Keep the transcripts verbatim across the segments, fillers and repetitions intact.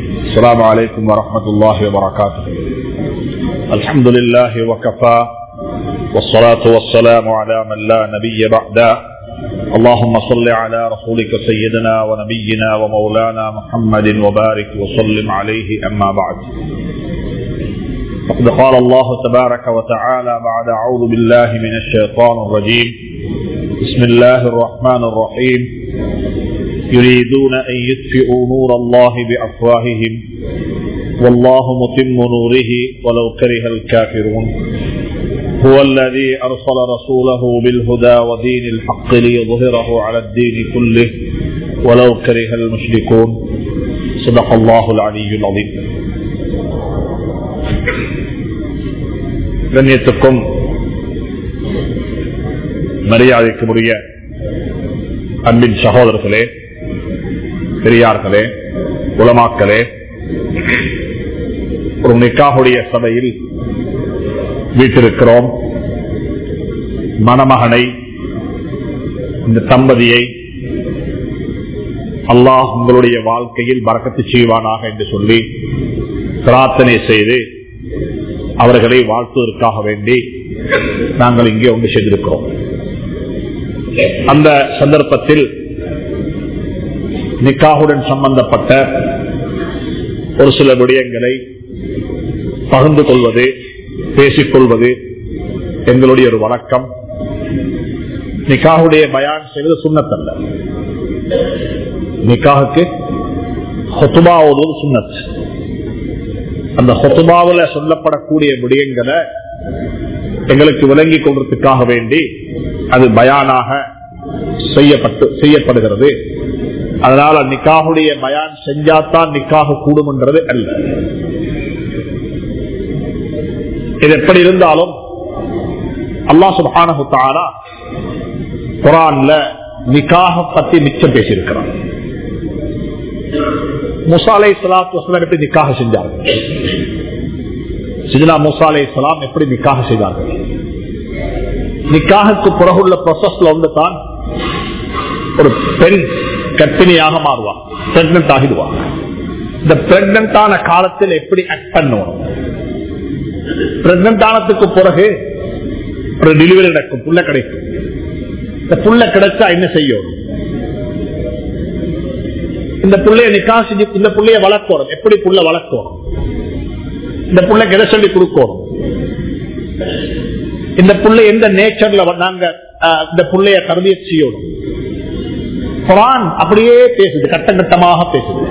السلام عليكم ورحمة الله وبركاته. الحمد لله وكفى والصلاة والسلام على من لا نبي بعده. اللهم صل على رسولك سيدنا ونبينا ومولانا محمد وبارك وسلم عليه. أما بعد، فقد قال الله تبارك وتعالى بعد أعوذ بالله من الشيطان الرجيم. بسم الله الرحمن الرحيم. يريدون أن يطفئوا نور الله بأفواههم والله متم نوره ولو كره الكافرون. هو الذي أرسل رسوله بالهدى ودين الحق ليظهره على الدين كله ولو كره المشركون. صدق الله العلي العظيم. கண்ணியத்துக்கும் மரியாதைக்குரிய அன்பின் சகோதரர்களே, பெரியார்களே, உலமாக்களே, ஒரு நிக்காஹுடைய சபையில் வீட்டிருக்கிறோம். மணமகனை, இந்த தம்பதியை அல்லாஹ் உங்களுடைய வாழ்க்கையில் பரக்கத்து செய்வானாக என்று சொல்லி பிரார்த்தனை செய்து அவர்களை வாழ்த்துவதற்காக வேண்டி நாங்கள் இங்கே ஒன்று செய்திருக்கிறோம். அந்த சந்தர்ப்பத்தில் நிக்காஹுடன் சம்பந்தப்பட்ட ஒரு சில விடயங்களை பகிர்ந்து கொள்வது, பேசிக்கொள்வது எங்களுடைய ஒரு வழக்கம். நிக்காஹுடைய பயான் செய்வது சுன்னத்தல்ல. நிக்காஹுக்கு ஹுத்பா ஓதுவது சுன்னத். அந்த ஹுத்பாவுல சொல்லப்படக்கூடிய விடயங்களை எங்களுக்கு விளங்கி கொள்றதுக்காக வேண்டி அது பயானாக செய்யப்பட்டு செய்யப்படுகிறது. அதனால நிக்காஹுடைய பயான் செஞ்சாத்தான் நிக்காஹு கூடும் என்றது அல்ல. இது எப்படி இருந்தாலும் அல்லாஹ் சுப்ஹானஹு தஆலா குர்ஆன்ல நிக்காஹ பத்தி மிச்சம் பேசியிருக்கிறான். மூசா அலைஹிஸ்ஸலாத்து வஸலாம் எப்படி நிக்காஹ செஞ்சார்கள், சிதனா மூசா அலைஹிஸ்ஸலாம் எப்படி நிக்காஹ செய்தார்கள். நிக்காஹுக்கு பிறகுள்ள ப்ராசஸ்ல வந்து தான் ஒரு பெண் கர்ப்பிணியாக மாறுவார், பிரெக்னன்ட் ஆகிடுவார். இந்த பிரெக்னன்ட் ஆன காலத்தில் எப்படி ஆக்ட் பண்ணணும், பிரெக்னன்ட் ஆனதுக்கு பிறகு ஒரு டெலிவரி நடக்கும், புள்ள கிடைக்கும். இந்த புள்ள கிடைச்சா என்ன செய்யணும், இந்த புள்ளைய நிக்காஹ் செஞ்சு இந்த புள்ளைய வளர்க்கணும், எப்படி புள்ள வளர்க்கணும், இந்த புள்ளைக்கு எதை சொல்லி கொடுக்கணும், இந்த புள்ளை எந்த நேச்சர்ல நாங்க இந்த புள்ளைய தர்பியத் செய்யணும். குர்ஆன் அப்படியே பேசுது, கட்டம் கட்டமாக பேசுது.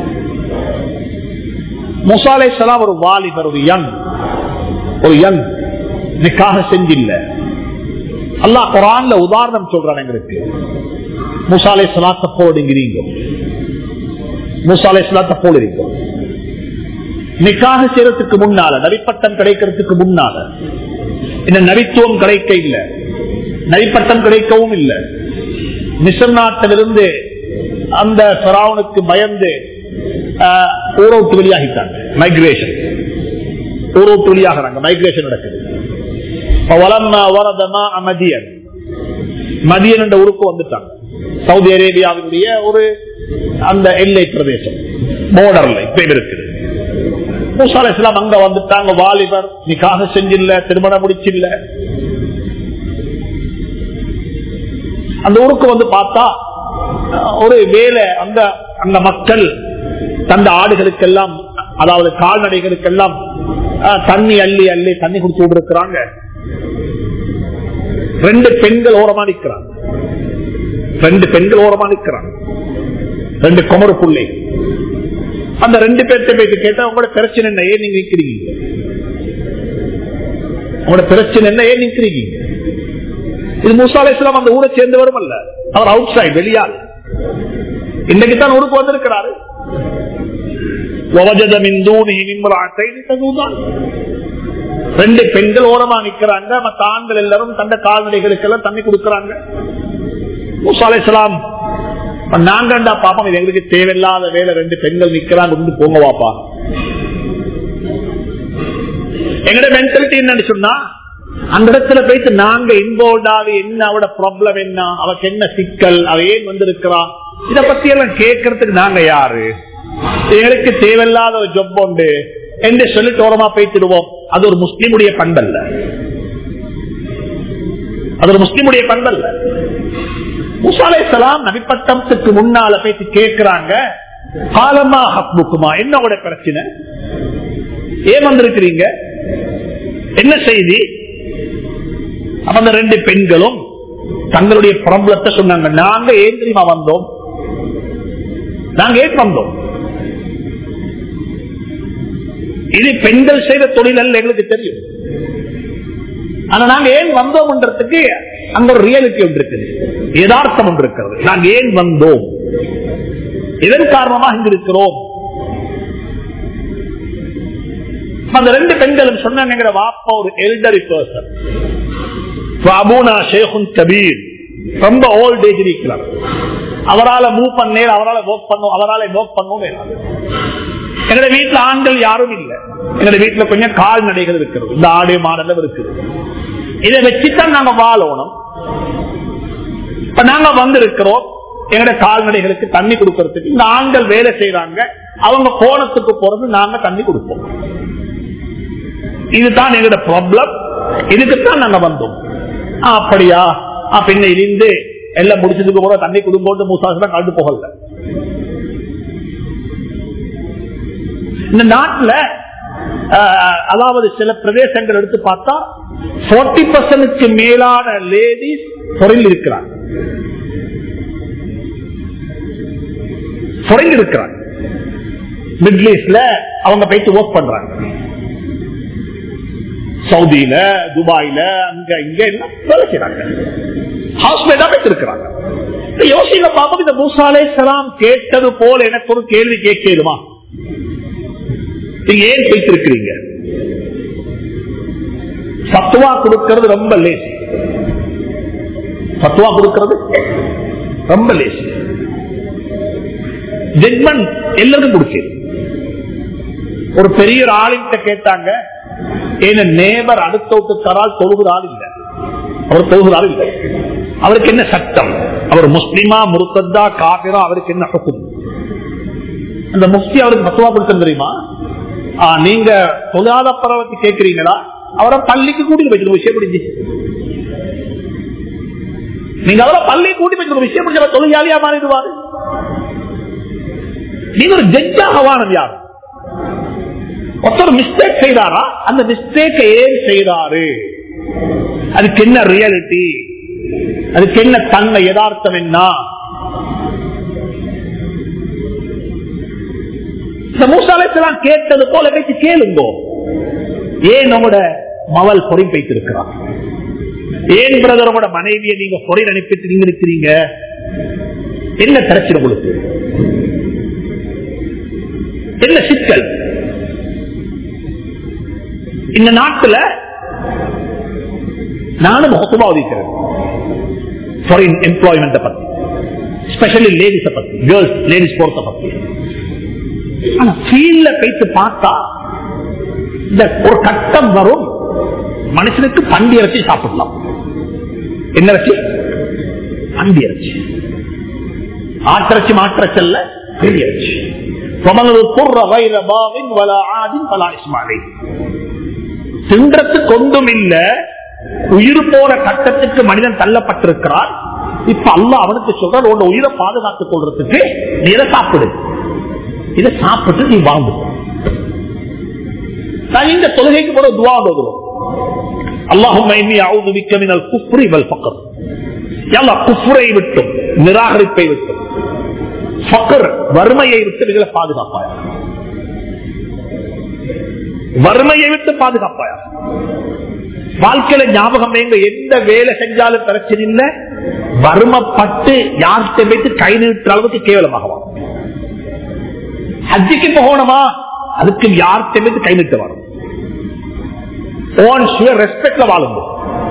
மூசா அலைஹிஸ்ஸலாம் ஒரு வாலிபர், ஒரு யங் ஒரு யங் நிக்காஹ் செஞ்சில்ல. அல்லாஹ் குர்ஆன்ல உதாரணம் சொல்றான் எங்களுக்கு. மூசா அலைஹிஸ்ஸலாத்தை போடுங்கிறீங்க, மூசா அலைஹிஸ்ஸலாத்தை போடுறீங்க. நிக்காஹ் செய்யறதுக்கு முன்னால, நபிப்பட்டம் கிடைக்கிறதுக்கு முன்னால, இந்த நபித்துவம் கிடைக்க இல்ல, நபிப்பட்டம் கிடைக்கவும் இல்லை. மிஸ்ர் நாட்டிலிருந்து அந்த ஃபிரௌனுக்கு பயந்து ஊரோட்டு வெளியாகிட்டாங்க. மைக்ரேஷன், ஊரோட்டு வெளியாகிறாங்க, மைக்ரேஷன் நடக்குது. மதியன் என்ற ஊருக்கு வந்துட்டாங்க. சவுதி அரேபியாவினுடைய ஒரு அந்த எல்லை பிரதேசம், போர்டர்ல இப்ப இருக்குது. மூசா அலைஹிஸ்ஸலாம் அங்க வந்துட்டாங்க. வாலிபர், நிக்காஹ் செஞ்சில்ல, திருமணம் முடிச்சில்ல. அந்த ஊருக்கு வந்து பார்த்தா ஒரு வேலை, அந்த அந்த மக்கள் தந்த ஆடுகளுக்கெல்லாம், அதாவது கால்நடைகளுக்கெல்லாம் தண்ணி அள்ளி அள்ளி தண்ணி குடிச்சு விட்டுருக்கிறாங்க. ரெண்டு பெண்கள் ஓரமா நிற்கிறாங்க, ரெண்டு பெண்கள் ஓரமா நிற்கிறாங்க, ரெண்டு குமரு புள்ளை. அந்த ரெண்டு பேர்த்த போயிட்டு கேட்டா, உங்களோட பிரச்சனை என்ன, ஏன் நீங்க நிக்கிறீங்க, உங்களோட பிரச்சனை என்ன, ஏன் நிக்கிறீங்க. இது மூசா அலைஹிஸ்ஸலாம் அந்த ஊரை சேர்ந்தவரும் அல்ல, அவர் அவுட் சைட், வெளியால். இன்னைக்கு தான் ஊருக்கு வந்திருக்கிறாரு. ரெண்டு பெண்கள் ஓரமா நிக்கிறாங்க, மற்ற ஆண்கள் எல்லாரும் தந்த கால்நடைகளுக்கு எல்லாம் தண்ணி கொடுக்கறாங்க. மூசா அலைஹிஸ்ஸலாம், நாங்கண்டா பாப்போம், இது எங்களுக்கு தேவையில்லாத வேலை, ரெண்டு பெண்கள் நிக்கிறாங்க, வந்து போங்க வாப்பா. எங்கட மென்டாலிட்டி என்னன்னு சொன்னா, அந்த இடத்துல போயிட்டு நாங்க இன்வால்வ் ஆகி என்ன அவட ப்ராப்ளம் என்ன, அவக்கு என்ன சிக்கல், அவ ஏன் வந்திருக்கிறா, இத பத்தி எல்லாம் கேட்கறதுக்கு நாங்க யாரு, எங்களுக்கு தேவையில்லாத ஒரு ஜொப் உண்டு என்று சொல்லிட்டு ஓரமா பேசிடுவோம். அது ஒரு முஸ்லிமுடைய பண்பல்ல. அது ஒரு முஸ்லிமுடைய பண்பல்ல. மூசா அலைஹிஸ்ஸலாம் நபிப்பட்டத்துக்கு முன்னால பேசி கேட்கிறாங்க, காலமா ஹக்புக்குமா, என்னோட பிரச்சனை, ஏன் வந்திருக்கிறீங்க, என்ன செய்தி? அந்த ரெண்டு பெண்களும் தங்களுடைய ப்ராப்ளத்தை சொன்னாங்க. நாங்க ஏன் தெரியுமா வந்தோம், நாங்க ஏன் வந்தோம், இது பெண்கள் செய்த தொழில் அல்ல, எங்களுக்கு தெரியும். ஆனா நாங்க ஏன் வந்தோம்ன்றதுக்கு அங்க ஒரு ரியாலிட்டி ஒன்று இருக்குது, யதார்த்தம் ஒன்று இருக்கிறது. நாங்க ஏன் வந்தோம், இதன் காரணமாக இங்க இருக்கிறோம். அந்த ரெண்டு பெண்களும் சொன்னாங்க, வாப்பா ஒரு எல்டரி பர்சன், அபூனா ஷேகுன் கபீர், ரொம்ப ஓல்ட் ஏஜ் இருக்கிறார், அவரால் மூவ் பண்ண, அவரால் ஒர்க் பண்ணும், அவரால் ஒர்க் பண்ணும். எங்க வீட்டுல ஆண்கள் யாரும் இல்லை, எங்க வீட்டுல கொஞ்சம் கால்நடைகள் இருக்கிறது, இந்த ஆடு மாடெல்லாம் இருக்குது, இதை வச்சுதான் நாங்க வாழணும். இப்ப நாங்க வந்திருக்கிறோம், எங்கட கால்நடைகளுக்கு தண்ணி கொடுக்கறதுக்கு இந்த ஆண்கள் வேலை செய்யறாங்க, அவங்க கோணத்துக்கு போறது நாங்க தண்ணி கொடுப்போம். இதுதான் எங்கட ப்ராப்ளம், இதுக்குத்தான் நாங்க வந்தோம். அப்படியா, பின்ன இருந்து எல்லாம் முடிச்சதுக்கு போற தண்ணி கொடுப்போம். மூசாசெல்லாம் கண்டு போகல. இந்த நாட்டுல அதாவது சில பிரதேசங்கள் எடுத்து பார்த்தா நாற்பது பர்சன்ட் மேலான லேடிஸ் பொருள் இருக்கிறாங்க, பொருள் இருக்கிறாங்க. மிடில் ஈஸ்ட்ல அவங்க போயிட்டு ஒர்க் பண்றாங்க, சவுதியில, துபாயில, அங்க இங்க எல்லாம் வேலை செய்யறாங்க, ஹவுஸ் மேடா போயிட்டு இருக்கிறாங்க. யோசிக்க பாப்போம், இந்த மூசா அலைஹிஸ்ஸலாம் கேட்டது போல எனக்கு ஒரு கேள்வி கேட்கணுமா? நீங்க ஏன் போயிட்டு இருக்கிறீங்க? ஃபத்வா கொடுக்கிறது ரொம்ப லேசி, ஃபத்வா கொடுக்கிறது ரொம்ப லேசி, ஜட்மெண்ட் எல்லாருக்கும் கொடுக்க. ஒரு பெரிய ஒரு ஆளுங்கிட்ட கேட்டாங்க, ஏன்னா நேபர் அடுத்த வீட்டுக்காரால் தொழுகிற ஆள் இல்லை, அவர் தொழுகிற ஆள் இல்லை, அவருக்கு என்ன சட்டம், அவர் முஸ்லிமா முர்த்ததா காபிரா, அவருக்கு என்ன ஹுக்கும்? அந்த முஃப்தி அவருக்கு ஃபத்வா கொடுத்தது தெரியுமா? நீங்க தொழாத பரவத்தை கேட்கிறீங்களா, அவரை பள்ளிக்கு கூட்டிட்டு போய் விஷயம் முடிஞ்சு, நீங்க அவரை பள்ளி கூட்டி போய் விஷயம் முடிஞ்ச தொழிலாளியா மாறிடுவாரு. நீங்க ஒரு ஜட்ஜாக வானது யார்? ஒருத்தர் மிஸ்டேக் செய்தாரா, அந்த மிஸ்டேக் ஏன் செய்தாரு, அதுக்கு என்ன ரியாலிட்டி, அதுக்கு என்ன தன்மை, யதார்த்தம் என்ன? இந்த மூசா அலைஹிஸ்ஸலாம் கேட்டது போல பேசி கேளுங்கோ. ஏன் உங்களோட மவள் பொறின் வைத்திருக்கிறார், ஏன் பிரதர் உங்களோட மனைவியை நீங்க பொறின் அனுப்பிட்டு நீங்க இருக்கிறீங்க, என்ன பிரச்சனை உங்களுக்கு, என்ன சிக்கல்? இந்த நாட்டுல நானும் ஹுத்பா ஓதிக்கிறேன் ஃபாரின் எம்ப்ளாய்மெண்ட் பத்தி, ஸ்பெஷலி லேடிஸ் பத்தி, கேர்ள்ஸ் லேடிஸ் போறத பத்தி. ஆனா ஃபீல்ட்ல போயிட்டு பார்த்தா இந்த ஒரு கட்டம் வரும், மனுஷனுக்கு பண்டி இறைச்சி சாப்பிடலாம். என்ன இறைச்சி? பண்டி இறைச்சி, ஆட்டிறைச்சி மாட்டிறைச்சி அல்ல, பெரிய இறைச்சி. தின்றத்து கொண்டும் இல்ல, உயிர் போற கட்டத்துக்கு மனிதன் தள்ளப்பட்டிருக்கிறார். இப்ப அல்லாஹ் அவனுக்கு சொல்ற உன் உயிரை பாதுகாத்துக் கொள்றதுக்கு நீ இதை சாப்பிடு, இதை சாப்பிட்டு நீ வாங்கு. நான் இந்த தொழுகைக்கு போற துவா ஓதுறோம், அல்லாஹும்ம இன்னி அஊது பிக்க மினல் குஃப்ரி வல் ஃபக்ர். யா அல்லாஹ், குஃப்ரை விட்டும் நிராகரிப்பை விட்டும் ஃபக்ர் வறுமையை விட்டு நீங்களை பாதுகாப்பாயா, வறுமையை விட்டு பாதுகாப்பாயா. வாழ்க்கையில ஞாபகம் எங்க எந்த வேலை செஞ்சாலும் பிரச்சனை இல்லை, வறுமைப்பட்டு யார்கிட்ட வைத்து கை நீட்டுற அளவுக்கு கேவலமாக. ஹஜ்ஜிக்கு போகணுமா, அதுக்கு யார்கிட்ட வைத்து கை நீட்ட வரும். ரெஸ்பெக்ட்ல வாழுங்க.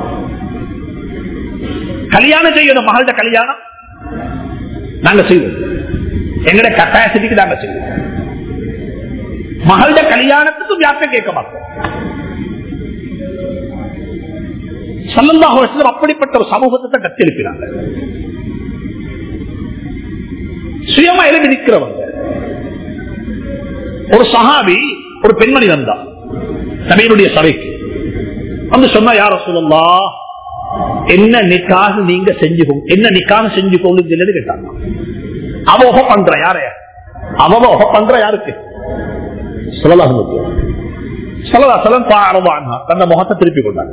கல்யாணம் செய்யணும், மகள்கிட்ட கல்யாணம் நாங்க செய்வோம், எங்கட கெப்பாசிட்டிக்கு நாங்க செய்வோம். மகள்கிட்ட கல்யாணத்துக்கும் யார்கிட்ட கேட்க மாட்டோம். ஸல்லல்லாஹு அலைஹி வஸல்லம் அப்படிப்பட்ட ஒரு சமூகத்தை கட்டி எழுப்பினாங்க. சுயமா எழுதி நிற்கிறவங்க, ஒரு சஹாபி ஒரு பெண்மணி வந்தா நபியினுடைய சபைக்கு வந்து சொன்னா, யா ரசூலல்லாஹ், என்ன நிக்காஹ் நீங்க செஞ்சுக்கோங்க, என்ன நிக்காஹ் செஞ்சுக்கோங்க கேட்டாங்க. அவ ஒஹ பண்ற யார அவ ஒஹ பண்ற யாருக்கு? ஸல்லல்லாஹு ஸல்லல்லாஹு அலைஹி வஸல்லம் பாரவானா தன்ன முகத்தை திருப்பி கொண்டாங்க.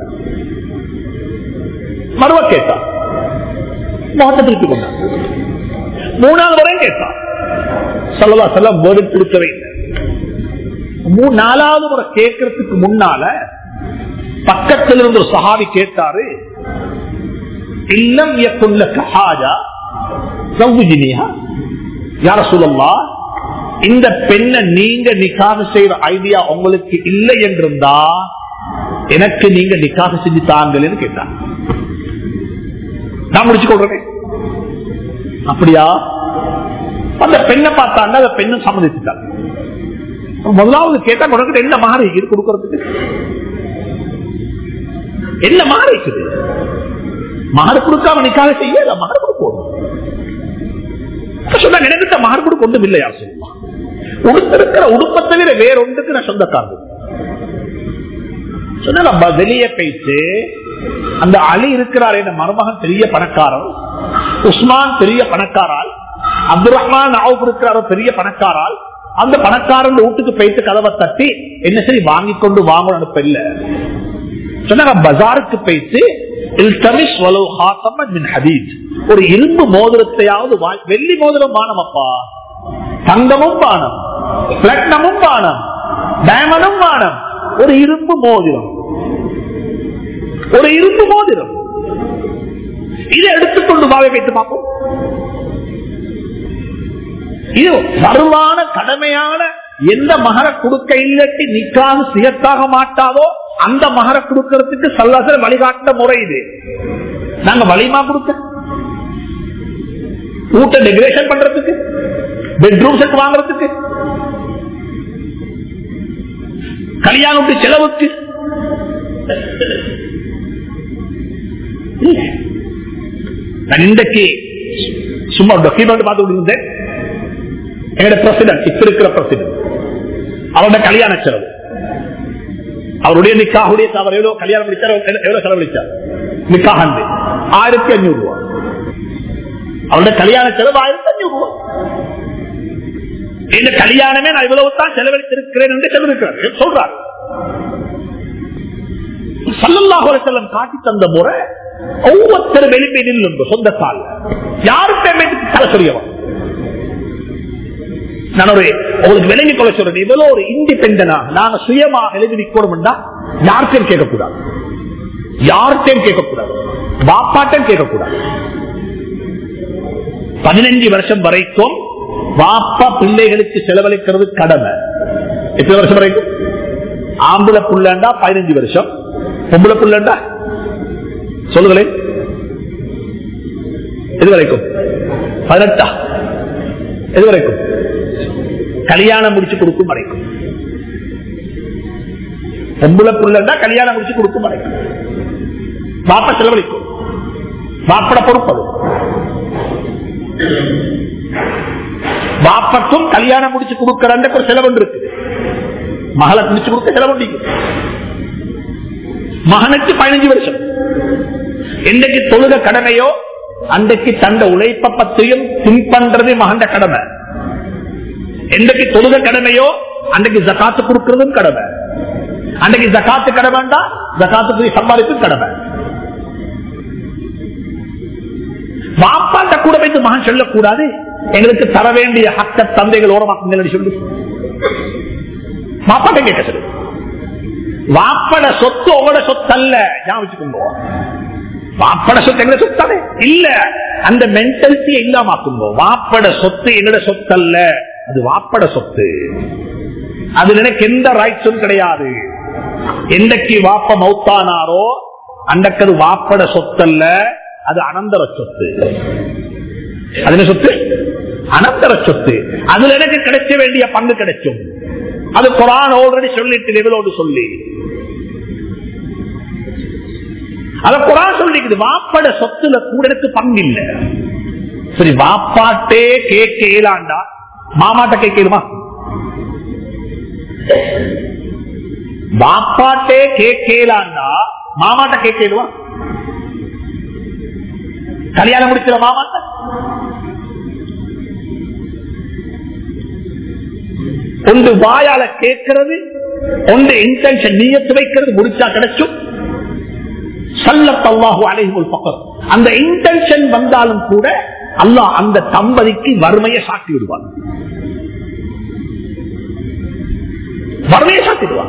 மறுவ கேட்டா, முகத்தை திருப்பி கொண்டாங்க. மூணாவது வரையும் கேட்டா, ஸல்லல்லாஹு அலைஹி வஸல்லம் வேர்டு கொடுக்கவே இல்லை. நாலாவது முறை கேட்கறதுக்கு முன்னால பக்கத்தில் இருந்து ஒரு சஹாபி கேட்டாரு, இல்லம் யகுல்லக ஹாஜா ஜவ்ஜினிஹா யா ரசூலல்லாஹ், இந்த பெண்ணை நீங்க நிக்காஹ் செய்யற ஐடியா உங்களுக்கு இல்லை என்றிருந்தா எனக்கு நீங்க நிக்காஹ் செஞ்சு தாங்கன்னு கேட்டாங்க. நான் முடிச்சு கொள்றேன். அப்படியா? அந்த பெண்ணை பார்த்தாங்க, அந்த பெண்ணை சம்மதிச்சுட்டாங்க. முதலாவது கேட்டா உனக்கு என்ன மாறி இது கொடுக்கறதுக்கு என்ன மாறி இருக்குது? மாறு கொடுக்காம நிக்காக செய்ய மாறு கொடுக்கணும். எனக்கு மாறு கொடுக்க ஒன்றும் இல்லையா சொல்லுவா. உடுத்திருக்கிற உடுப்பை தவிர வேற ஒன்றுக்கு நான் சொந்தக்காரன் சொன்ன வெளியே போயிட்டு அந்த அலி இருக்கிறார் என்ற மருமகன் பெரிய பணக்காரர், உஸ்மான் பெரிய பணக்காரால், அப்துல் ரஹ்மான் அவுப் இருக்கிறாரோ பெரிய பணக்காரால், அந்த பணக்காரன் வீட்டுக்கு போயிட்டு கதவை தட்டி என்ன சரி வாங்கி கொண்டு வாங்க அனுப்ப இல்ல சொன்னாங்க. பஜாருக்கு போயிட்டு ஒரு இரும்பு மோதிரத்தையாவது, வெள்ளி மோதிரம் பானமப்பா, தங்கமும் பானம், பிளாட்டினமும் பானம், டைமண்டும் பானம், ஒரு இரும்பு மோதிரம், ஒரு இரும்பு மோதிரம், இதை எடுத்துக்கொண்டு வாவை வைத்து பார்ப்போம். இது வருமான கடமையான எந்த மகர கொடுக்க இல்லட்டி நிக்காது சியத்தாக மாட்டாதோ அந்த மகர கொடுக்கறதுக்கு சல்லாசல வழிகாட்ட முறை இது. நாங்க வலிமா கொடுக்க, வீட்டை டெக்கரேஷன் பண்றதுக்கு, பெட்ரூம் செட் வாங்கறதுக்கு, கல்யாண செலவுக்கு நான் இன்றைக்கு சும்மா டாக்குமெண்ட் பார்த்து இருந்தேன். எங்களுடைய பிரசிடன்ட், இப்ப இருக்கிற பிரசிடன்ட், அவருடைய கல்யாண செலவு, அவருடைய நிக்காவுடைய அவர் எவ்வளவு கல்யாணம் முடிச்சார், எவ்வளவு செலவழிச்சார் நிக்காக ஆயிரத்தி அஞ்சூறு ரூபாய். அவருடைய கல்யாண செலவு ஆயிரத்தி அஞ்சூறு ரூபாய். இந்த கல்யாணமே நான் இவ்வளவு தான் செலவழித்திருக்கிறேன் என்று செலவிருக்கிறார் சொல்றார். ஸல்லல்லாஹு அலைஹி வஸல்லம் காட்டி தந்த முறை ஒவ்வொருத்தரும் வெளிப்பை நில்லுங்க சொந்த கால யாருக்குமே தலை சொல்லியவன். நான் ஒரு உங்களுக்கு விளங்கி கொள்ள சொல்றேன், இவ்வளவு ஒரு இண்டிபெண்டனா நாங்க சுயமாக எழுதி நிற்கணும்னா யார்கிட்டையும் கேட்கக்கூடாது, யார்கிட்டையும் கேட்கக்கூடாது, பாப்பாட்டையும் கேட்கக்கூடாது. பதினஞ்சு வருஷம் வரைக்கும் பாப்பா பிள்ளைகளுக்கு செலவழிக்கிறது கடமை. எத்தனை வருஷம் வரைக்கும்? ஆம்பளை புள்ளண்டா பதினஞ்சு வருஷம், பொம்பளை புள்ளண்டா சொல்லுங்களேன் எது வரைக்கும்? பதினெட்டா? எது வரைக்கும்? கல்யாணம் முடிச்சு கொடுக்கும் வரைக்கும். பொம்பளை புள்ளண்டா கல்யாணம் முடிச்சு கொடுக்கும் வரைக்கும் பாப்பா செலவழிக்கும். பாப்பட பொறுப்பது. பாப்பக்கும் கல்யாணம் முடிச்சு கொடுக்கிற ஒரு செலவு இருக்கு. மகளை முடிச்சு கொடுக்க செலவு. மகனுக்கு பதினஞ்சு வருஷம். என்னைக்கு தொழுக கடமையோ அன்றைக்கு தந்த உழைப்ப பத்தியும் திங்க் பண்றது மகண்ட கடமை. என்னைக்கு தொழுக கடமையோ அன்றைக்கு ஜகாத்து கொடுக்கிறதும் கடமை. அன்றைக்கு ஜகாத்து கடமைண்டா ஜகாத்து சம்பாதிக்கும் கடமை. வாப்பாட்ட கூட வைத்து மகன் சொல்லக்கூடாது, எங்களுக்கு தர வேண்டிய ஹக்க தந்தைகள் ஓரமாக்குங்கள் சொல்லி வாப்பாட்ட கேட்க சொல்லு. வாப்பட சொத்து உங்களோட சொத்து அல்ல, ஞாபகம் வச்சுக்கோங்க. வாப்பட சொத்து எங்க சொத்தானே இல்ல, அந்த மென்டாலிட்டியை இல்லாமக்குங்க. வாப்பட சொத்து எங்கட சொத்து அல்ல, அது வாப்பட சொத்து. அது எனக்கு எந்த ரைட்ஸும் கிடையாது. என்றைக்கு வாப்ப மௌத்தானாரோ அன்றைக்கு அது வாப்பட சொத்து அல்ல, அது அனந்தர சொத்து. அது என்ன சொத்து? அனந்தர சொத்து. அதுல எனக்கு கிடைக்க வேண்டிய பங்கு கிடைக்கும். அது குர்ஆன் ஆல்ரெடி சொல்லிட்டு லெவலோடு சொல்லி அத குர்ஆன் சொல்லிக்குது. வாப்பட சொத்துல கூட எனக்கு பங்கு இல்ல. சரி, வாப்பாட்டே கேட்க இயலாண்டா மாமாட்ட கேட்கலுமா? பாப்பாட்டே கேட்கலான்னா மாமாட்ட கேட்கலுவா? கல்யாணம் முடிக்கிற மாமாட்ட ஒன்று வாயால கேட்கிறது, ஒன்று இன்டென்ஷன் நீயத்து வைக்கிறது, முடிச்சா கிடைச்சும். ஸல்லல்லாஹு அலைஹி வஸல்லம் அந்த இன்டென்ஷன் வந்தாலும் கூட அல்லாஹ் அந்த தம்பதிக்கு வறுமையை சாட்டி விடுவான். வறுமையை சாட்டி விடுவான்.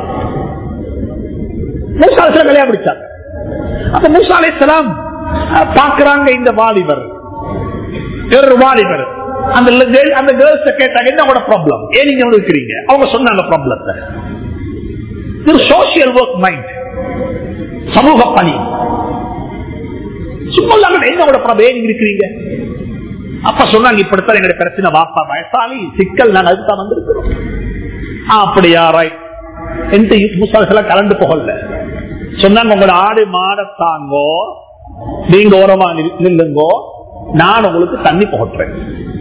மூசா அலைஹிஸ்ஸலாம் கல்யாணம் முடிச்சாங்க. அப்ப மூசா அலைஹிஸ்ஸலாம் பார்க்கிறாங்க, இந்த வாலிபர் வாலிபர் அந்த அந்த கேர்ள்ஸ் கேட்டாங்க, என்னோட ப்ராப்ளம், ஏன் நீங்க இருக்கிறீங்க? அவங்க சொன்னாங்க ப்ராப்ளத்தை. ஒரு சோசியல் ஒர்க் மைண்ட், சமூக பணி. சும்மா என்னோட ப்ராப்ளம், ஏன் நீங்க இருக்கிறீங்க? அப்ப சொன்னாங்க, இப்படித்தான் எங்களுடைய பிரச்சனை, வாப்பா வயசாலி சிக்கல், நாங்க அதுதான் வந்திருக்கிறோம். அப்படியா, ரைட் என்று முசாலெல்லாம் கலந்து போகல. சொன்னாங்க, உங்களோட ஆடு மாடத்தாங்கோ, நீங்க ஓரமா நில்லுங்கோ, நான் உங்களுக்கு தண்ணி போட்டுறேன்.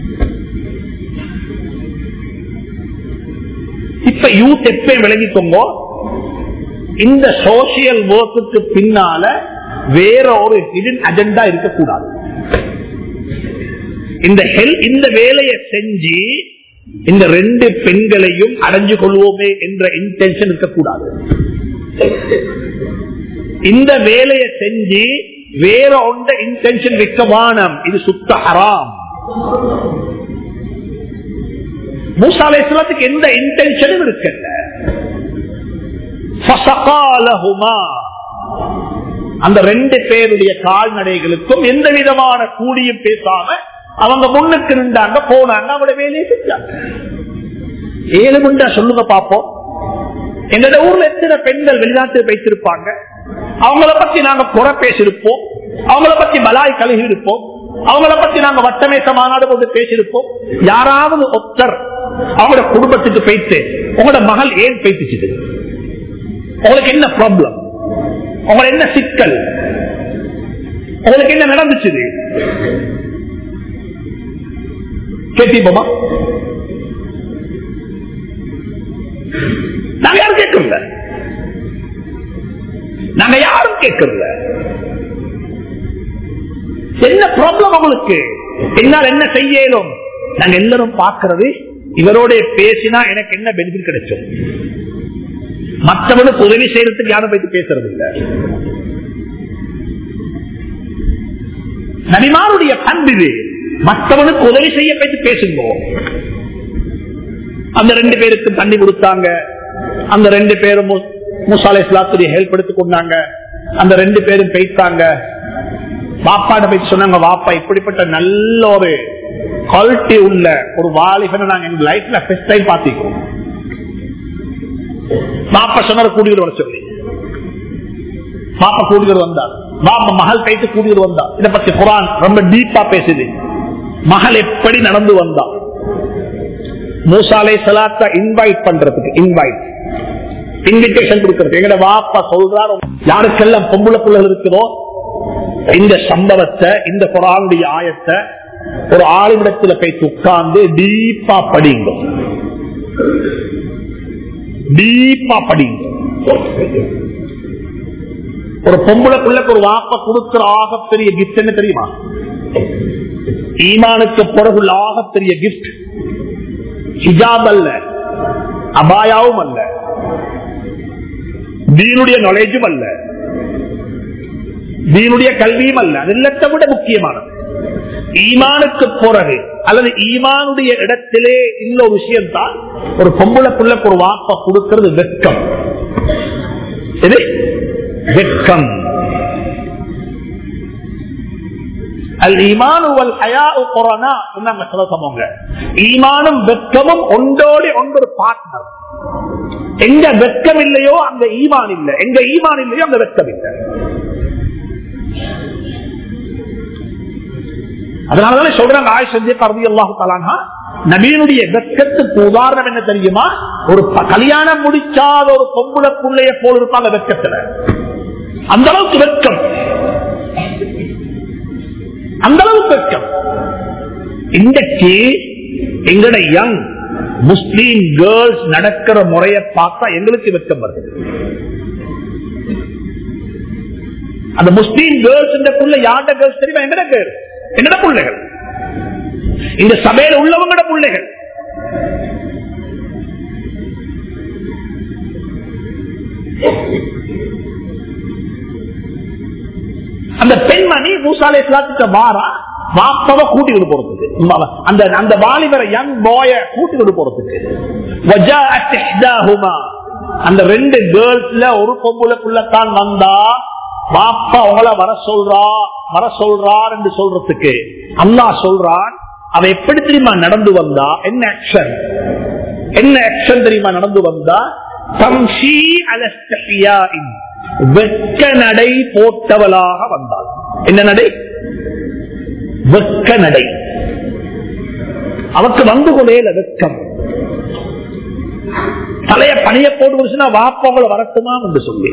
இப்ப யூத் எப்பயும் விளங்கிக்கோங்க, இந்த சோசியல் ஒர்க்கு பின்னால வேற ஒரு ஹிடன் அஜெண்டா இருக்கக்கூடாது. இந்த ஹெல்ப் இந்த வேலையை செஞ்சு இந்த ரெண்டு பெண்களையும் அடைஞ்சு கொள்வோமே என்ற இன்டென்ஷன் இருக்கக்கூடாது. இந்த வேலையை செஞ்சு வேற ஒன்ற இன்டென்ஷன் வைக்க வானம், இது சுத்த ஹராம். மூசா அலைஹிஸ்ஸலாத்துக்கு எந்த இன்டென்ஷனும் இருக்கல. அந்த ரெண்டு பேருடைய கால்நடைகளுக்கும் எந்த விதமான கூடியும் பேசாம அவங்க முன்னுக்கு நின்றாங்க, போனாங்க, அவங்களோட வேலையை செஞ்சாங்க. ஏழு முண்டா சொல்லுங்க பாப்போம். எங்களோட ஊர்ல எத்தனை பெண்கள் வெளிநாட்டு வைத்திருப்பாங்க, அவங்கள பத்தி நாங்க குறை பேசிருப்போம், அவங்கள பத்தி பலாய் கழுகி இருப்போம், அவங்கள பத்தி நாங்க வட்டமேச மாநாடு போட்டு பேசிருப்போம். யாராவது ஒருத்தர் அவங்களோட குடும்பத்துக்கு போயிட்டு, உங்களோட மகள் ஏன் பேசிச்சுது, உங்களுக்கு என்ன ப்ராப்ளம், உங்களுக்கு என்ன சிக்கல், உங்களுக்கு என்ன நடந்துச்சு கேட்டிப்போமா? நாங்க யாரும் கேட்கல, நாங்க யாரும் கேட்கல. என்ன ப்ராப்ளம் உங்களுக்கு, என்னால் என்ன செய்யலும்? நாங்க எல்லாரும் பார்க்கிறது, இவரோட பேசினா எனக்கு என்ன பெனிஃபிட் கிடைக்கும். மற்றவனுக்கு உதவி செய்யறதுக்கு யாரும் போய் பேசுறது இல்லை. நபிமாருடைய பண்பு இது, மற்றவனுக்கு உதவி செய்ய போய் பேசுங்க. அந்த ரெண்டு பேருக்கு தண்ணி கொடுத்தாங்க, அந்த ரெண்டு பேரும் மூசா அலைஹிஸ்ஸலாத்துடைய ஹெல்ப் எடுத்துக் கொண்டாங்க. அந்த ரெண்டு பேரும் பேசிட்டாங்க. வாப்பாட போய் சொன்னாங்க, வாப்பா இப்படிப்பட்ட நல்ல ஒரு குவாலிட்டி உள்ள ஒரு வாலிபனை நாங்க எங்க லைஃப்ல ஃபர்ஸ்ட் டைம் பாத்திக்கிறோம். பாப்பா சொன்னார் கூடியவர் வர சொல்லி, பாப்பா கூடியவர் வந்தார். பாப்பா மகள் கைத்து கூடியவர் வந்தார். இதை பத்தி குர்ஆன் ரொம்ப டீப்பா பேசுது. மகள் எப்படி நடந்து வந்தா, மூசா அலைஹிஸ்ஸலாத்தை இன்வைட் பண்றதுக்கு, இன்வைட் இன்விடேஷன் கொடுக்கிறது. எங்கட வாப்பா சொல்றார், யாருக்கெல்லாம் பொம்பளை பிள்ளைகள் இருக்கிறோ இந்த சம்பவத்தை, இந்த குர்ஆனுடைய ஆயத்தை ஒரு ஆளுமிடத்துல போய் உட்கார்ந்து டீப்பா படிங்க, டீப்பா படிங்க. ஒரு பொம்பளை பிள்ளைக்கு ஒரு வாப்பா கொடுக்கிற ஆகப்பெரிய கிஃப்ட் என்ன தெரியுமா? ஈமானுக்கு பிறகுள்ள ஆகப்பெரிய கிஃப்ட் ஹிஜாப் அல்ல, அபாயாவும் அல்ல, தீனுடைய நாலேஜும் அல்ல, தீனுடைய கல்வியும் அல்ல. அது எல்லாத்தை விட முக்கியமானது ஈமானுக்கு பிறகு அல்லது ஈமானுடைய இடத்திலே இந்த ஒரு விஷயம் தான் ஒரு பொம்பளை பிள்ளைக்கு ஒரு வாப்பா கொடுக்கிறது வெட்கம். இது வெட்கம். ஈமானும் வெட்கமும் ஒன்றோடு ஒன்று பார்ட்னர். எங்க வெட்கம் இல்லையோ அங்க ஈமான் இல்லை, எங்க ஈமான் இல்லையோ அங்க வெட்கம் இல்லை. அதனாலதானே சொல்றாங்க ஆயிஷா ரலியல்லாஹு தஆலா, நபியினுடைய வெட்கத்துக்கு உதாரணம் என்ன தெரியுமா? ஒரு கல்யாணம் முடிச்சாத ஒரு பொம்பளை புள்ளைய போல் இருப்பாங்க வெட்கத்துல. அந்த அளவுக்கு வெட்கம், அந்த அளவுக்கு வெட்கம். இன்றைக்கு எங்கட யங் முஸ்லீம் கேர்ள்ஸ் நடக்கிற முறையை பார்த்தா எங்களுக்கு வெட்கம் வருது. அந்த முஸ்லீம் கேர்ள்ஸ் யார்ட கேர்ள்ஸ் தெரியுமா? எங்கட கேர்ள்ஸ், என்னோட பிள்ளைகள், இந்த சபையில உள்ளவங்களோட பிள்ளைகள். அந்த பெண்மணி மூசா அலைஹிஸ்ஸலாத்துக்கு வாரா வாப்பவ கூட்டிட்டு போறதுக்கு, அந்த அந்த வாலிபரை யங் பாய கூட்டிட்டு போறதுக்கு. வஜாஅத் இஹ்தாஹுமா, அந்த ரெண்டு கேர்ள்ஸ்ல ஒரு பொம்பளைக்குள்ளத்தான் வந்தா வாப்பா அவங்கள வர சொல்றா வர சொல்றார் என்று சொல்றதுக்கு அல்லாஹ் சொல்றான். அவ எப்படி தெரியுமா நடந்து வந்தா? என்ன ஆக்ஷன் என்ன ஆக்ஷன் தெரியுமா நடந்து வந்தா? தம்ஷி அலா இஸ்திஹ்யாஇன், வெட்க நடை போட்டவளாக வந்தாள். என்ன நடை? வெட்க நடை. அவருக்கு வந்து கொண்டேல வெட்கம். தலைய பணிய போட்டு வாப்பவங்களை வரட்டுமா என்று சொல்லி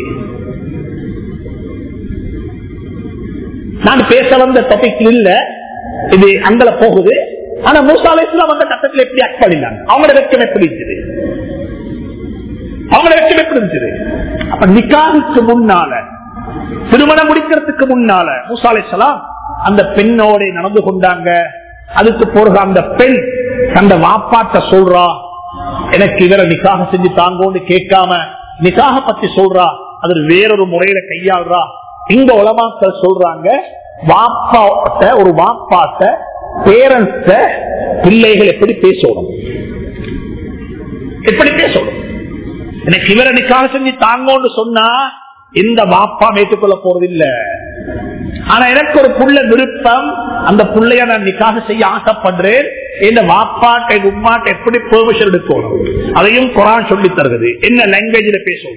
நான் பேச வந்த டாபிக் இல்ல, இது அங்கல போகுது. ஆனா மூசா அலைஹிஸ்ஸலாம் வந்த கட்டத்தில் எப்படி ஆக்ட் பண்ணினாங்க? அவங்களோட வெட்கம் எப்படி இருந்தது? அவங்களோட வெட்கம் எப்படி இருந்தது? அப்ப நிக்காஹுக்கு முன்னால, திருமணம் முடிக்கிறதுக்கு முன்னால மூசா அலைஹிஸ்ஸலாம் அந்த பெண்ணோட நடந்து கொண்டாங்க. அதுக்கு பிறகு அந்த பெண் அந்த வாப்பாட்ட சொல்றா, எனக்கு இவரை நிக்காக செஞ்சு தாங்கோன்னு கேட்காம நிக்காக பத்தி சொல்றா, அது வேறொரு முறையில கையாள்றா. இங்க உலமாக்கள் சொல்றாங்க, வாப்பாட்ட ஒரு வாப்பாட்ட பேரண்ட்ஸ் பிள்ளைகள் எப்படி பேசணும், எப்படி பேசணும். எனக்கு இவரை நிக்காக செஞ்சு தாங்கோன்னு சொன்னா இந்த வாப்பா ஏற்றுக்கொள்ள போறதில்லை. ஆனா எனக்கு ஒரு புள்ள விருப்பம், அந்த புள்ளைய நான் நிக்காக செய்ய ஆசைப்படுறேன், இந்த வாப்பாட்ட உம்மாட்ட எப்படி பெர்மிஷன் எடுக்கணும் அதையும் குர்ஆன் சொல்லி தருகிறது. என்ன லாங்குவேஜ்ல பேசணும்,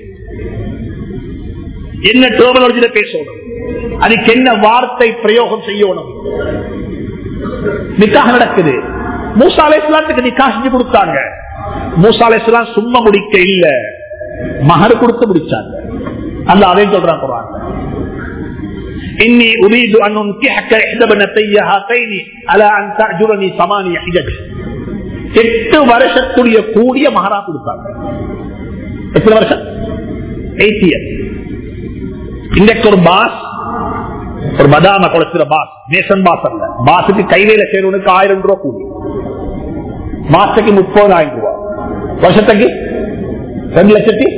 என்ன டெர்மினாலஜில பேசணும், அதுக்கு என்ன வார்த்தை பிரயோகம் செய்யணும். நிக்காஹ் நடக்குது. மூசா அலைஹிஸ்ஸலாத்துக்கு நிக்காஹ் செஞ்சு கொடுத்தாங்க. மூசா அலைஹிஸ்ஸலாம் சும்மா முடிக்க இல்ல, மஹர் கொடுத்து முடிச்சாங்க. அல்லாஹ் அதையும் சொல்றான் குர்ஆன். இன்னி உரீது அன் உன்கிஹக இஹ்தா பனத்தைய ஹாதைனி அலா அன் தஅஜுரனி ஸமானிய ஹிஜஜ். எட்டு வருஷத்துடைய கூடிய மஹரா கொடுத்தாங்க. எத்தனை வருஷம்? எட்டு இயர்ஸ். இன்றைக்கு ஒரு பாஸ், ஒரு பதாம குளத்துற பாஸ், நேசன் பாஸ் அல்ல, பாஸுக்கு கைவேல சேருவனுக்கு ஆயிரம் ரூபாய் கூலி, மாசத்துக்கு முப்பதாயிரம் ரூபாய், வருஷத்துக்கு ரெண்டு லட்சத்தி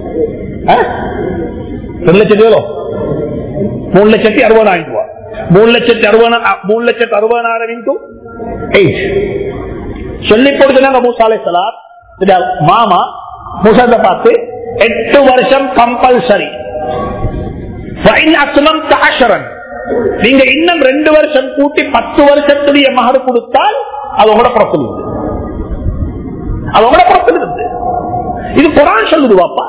ரெண்டு லட்சத்தி எவ்வளோ? மூணு லட்சத்தி அறுபதாயிரம் ரூபாய். மூணு லட்சத்தி அறுபதாயிரம் மூணு லட்சத்தி அறுபதாயிரம் இன்டூ எயிட் சொல்லி கொடுத்தாங்க மூசா அலைஹிஸ்ஸலாம். மாமா மூசாவை பார்த்து எட்டு வருஷம் கம்பல்சரி, நீங்க இன்னும் ரெண்டு வருஷம் கூட்டி பத்து வருஷத்துடைய மகர் கொடுத்தால் அதோட புறத்தில் இருந்து அதோட புறத்தில் இருந்து இது குர்ஆன் சொல்லுதுவாப்பா.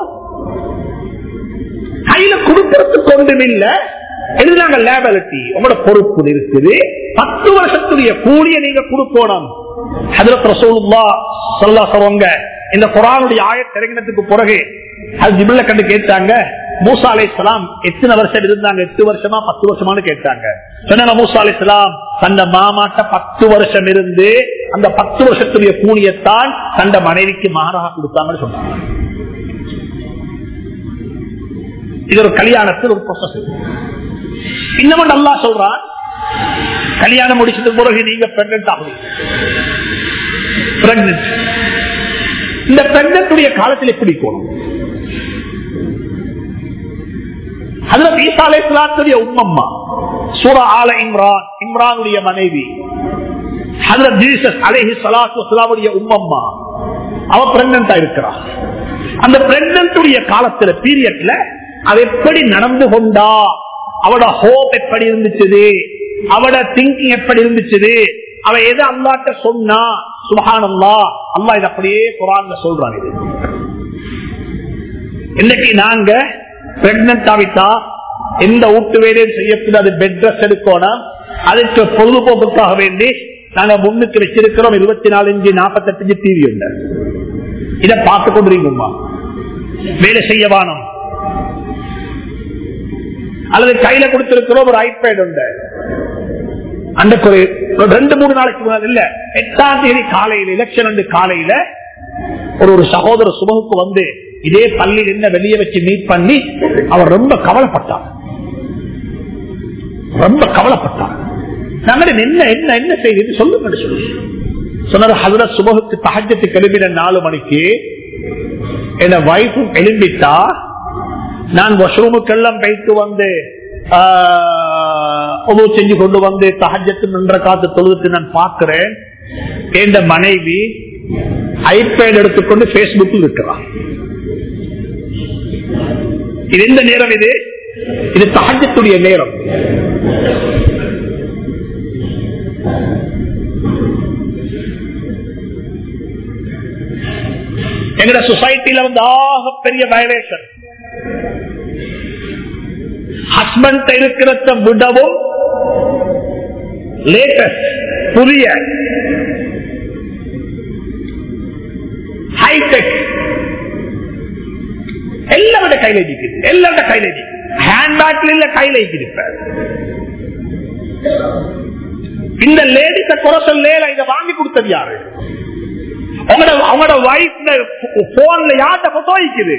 கையில கொடுக்கறதுக்கு ஒன்றும் இல்ல, எழுதுனாங்க லேபிலிட்டி, உங்களோட பொறுப்பு இருக்குது. பத்து வருஷத்துடைய கூலியை நீங்க கொடுக்கணும். ஹஜ்ரத் ரசூலுல்லாஹ் ஸல்லல்லாஹு அலைஹி வஸல்லம் இந்த குர்ஆனுடைய ஆயத் இறங்கினதுக்கு பிறகு அது ஜிப்ரீல கண்டு கேட்டாங்க, மூசா அலைஹிஸ்ஸலாம் எத்தனை வருஷம் இருந்தாங்க? எட்டு வருஷமா பத்து வருஷமானு கேட்டாங்க. சொன்னாங்க மூசா அலைஹிஸ்ஸலாம் தந்த மாமாட்ட பத்து வருஷம் இருந்து அந்த பத்து வருஷத்துடைய கூலியத்தான் தந்த மனைவிக்கு மாறாக கொடுத்தாங்கன்னு சொன்னாங்க. இது ஒரு கல்யாணத்தில் ஒரு ப்ராசஸ். இன்னமும் அல்லாஹ் சொல்றான், கல்யாணம் முடிச்சது பிறகு நீங்க பிரெக்னன்ட் ஆகுவீங்க. பிரெக்னன்ட் இந்த பிரெக்னன்ட் காலத்தில் எப்படி போகணும்? ஹஜ்ரத் ஈசா அலைஹிஸ்ஸலாத்துடைய உம்மம்மா சூரா ஆல இம்ரான், இம்ரானுடைய மனைவி ஹஜ்ரத் ஜீசஸ் அலைஹிஸ்ஸலாத்து வஸலாமுடைய உம்மம்மா, அவ பிரெக்னன்ட் இருக்கிறார். அந்த பிரெக்னன்ட் காலத்துல பீரியட்ல அவ எப்படி நடந்து கொண்டா, அவட ஹோப் எப்படி இருந்துச்சு, அவட திங்கிங் எப்படி இருந்துச்சு, அவ எது அல்லாஹ்ட்ட சொன்னா, சுப்ஹானல்லாஹ், அல்லாஹ் இத அப்படியே குர்ஆன்ல சொல்றாங்க. இது இன்னைக்கு நாங்க பிரெக்னன்ட் ஆகிட்டா எந்த வீட்டு வேலையும் செய்யக்கூடாது, பெட் ரெஸ்ட் எடுக்கணும். அதுக்கு பொழுதுபோக்குக்காக வேண்டி நாங்க முன்னுக்கு வச்சிருக்கிறோம் இருபத்தி நாலு இஞ்சு நாற்பத்தி எட்டு டிவி உண்டு. இதை பார்த்து கொண்டிருக்கோமா? வேலை செய்ய வானம். அல்லது கையில கொடுத்திருக்கிறோம் ஒரு ஐபேட் உண்டு. அன்றைக்கு ஒரு ரெண்டு மூணு நாளைக்கு முன்னாடி இல்ல, எட்டாம் தேதி காலையில எலெக்ஷன் காலையில ஒரு ஒரு சகோதர சுபகுக்கு வந்து இதே பள்ளியில் என்ன வெளியே வச்சு மீட் பண்ணி அவர் ரொம்ப கவலைப்பட்டார் ரொம்ப கவலைப்பட்டார். நாங்கள் என்ன என்ன என்ன செய்து சொல்லுங்க சொல்லி சொன்னார். ஹஜ்ரத் சுபகுக்கு தஹஜ்ஜத்துக்கு எழுப்பின நாலு மணிக்கு என்ன வைஃபும் எழும்பிட்டா நான் வாஷ்ரூமுக்கெல்லாம் போயிட்டு வந்து உதவு செஞ்சு கொண்டு வந்து தஹஜ்ஜத்து நின்ற காத்து தொழுதுட்டு நான் பார்க்கிறேன். என் மனைவி ஐபேட் எடுத்துக்கொண்டு பேஸ்புக்கில் இருக்கிறார். இது எந்த நேரம்? இது இது தஹஜ்ஜத்துடைய நேரம். எங்க சொசைட்டில வந்து ஆக பெரிய வயலேஷன். ஹஸ்பண்ட் இருக்கிறத விடவும் லேட்டஸ்ட் புதிய ஹைடெக் எல்லாரோட கையில இருக்குது. எல்லாரோட கையில இருக்குது. ஹேண்ட்பேக்ல இல்ல கையில இருக்குது. இந்த லேடிஸ குறை சொல்ல இதை வாங்கி கொடுத்தது யாரு? அவங்களோட வைஃப் போன்ல யார்கிட்ட போட்டோ இருக்குது?